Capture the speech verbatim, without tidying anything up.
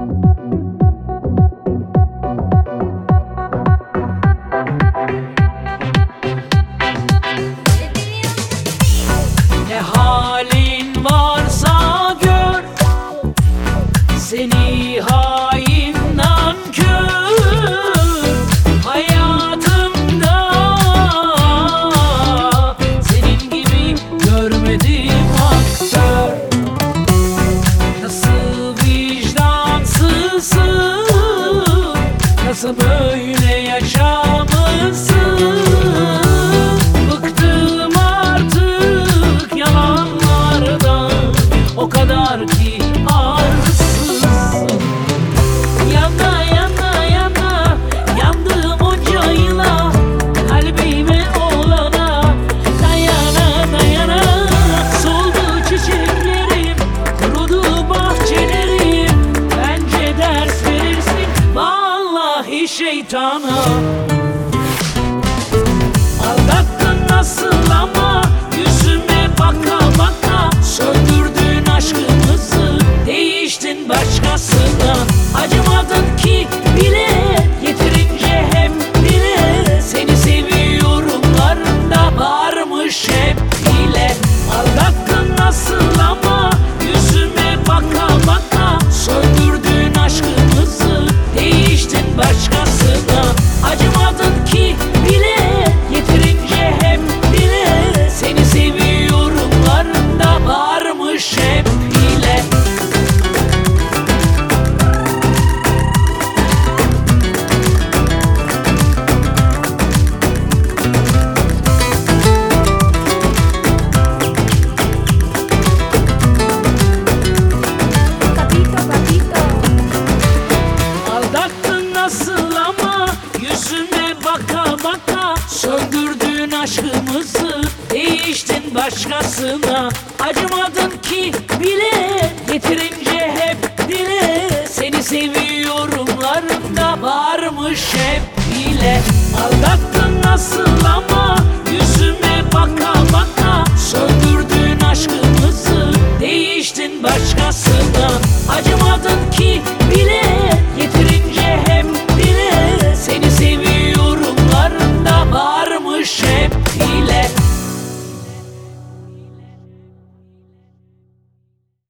Ne halin varsa gör, seni hain nankör. Hayatımda senin gibi görmedim aktör. Nasıl vicdansızsın, nasıl böyle yaşamışsın? Bıktım artık yalanlardan, o kadar ki arsızsın. Yana yana yana yandım onca yıla, kalbime olana dayana dayana. Soldu çiçeklerim, kurudu bahçelerim. Bence ders verirsin vallahi şeytana. Aldattın nasıl ama yüzüme baka baka. Söndürdün aşkımızı, değiştin başkasına. Acımadın ki bile, yeterince hep bile. Seni seviyorumlarında varmış hep bile. Aldattın nasıl ama yüzüme baka baka. Söndürdün aşkımızı, değiştin başkasına. Acımadın ki bile, yeterince hep bile. Seni seviyorumlarında varmış hep bile. Gatito, gatito. Aldattın nasıl ama yüzüme baka baka. Söndürdün aşkımızı, değiştin başkasına. Acımadın ki bile, yeterince hep dile. Seni seviyorumlarında varmış hep bile. Aldattın nasıl